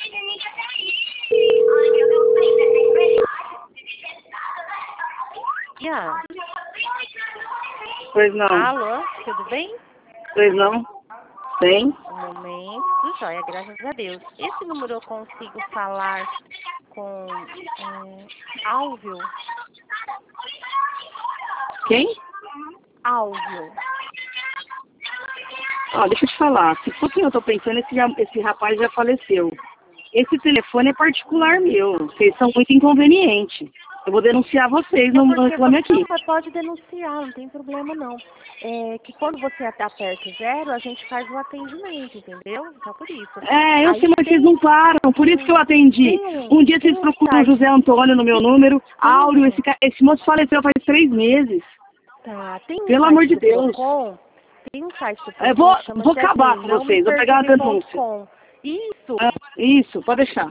Yeah. Pois não. Alô, tudo bem? Pois não. Tem? Um momento, tudo jóia, graças a Deus. Esse número eu consigo falar com Álvio? Quem? Álvio. Ó, deixa eu te falar. Se for quem eu tô pensando, esse rapaz já faleceu. Esse telefone é particular meu. Vocês são muito inconvenientes. Eu vou denunciar vocês no reclame aqui. Não, mas pode denunciar, não tem problema não. É que quando você aperta 0, a gente faz o atendimento, entendeu? Só por isso. É, eu Aí sei, mas vocês não param. Por isso que eu atendi. Um dia vocês procuram o José Antônio no meu número. Áureo, esse moço faleceu faz 3 meses. Tá, tem um Pelo site amor de do Deus. Procon, tem um site do Procon, Eu vou acabar com vocês. Vou pegar a denúncia. Isso. Isso, pode deixar.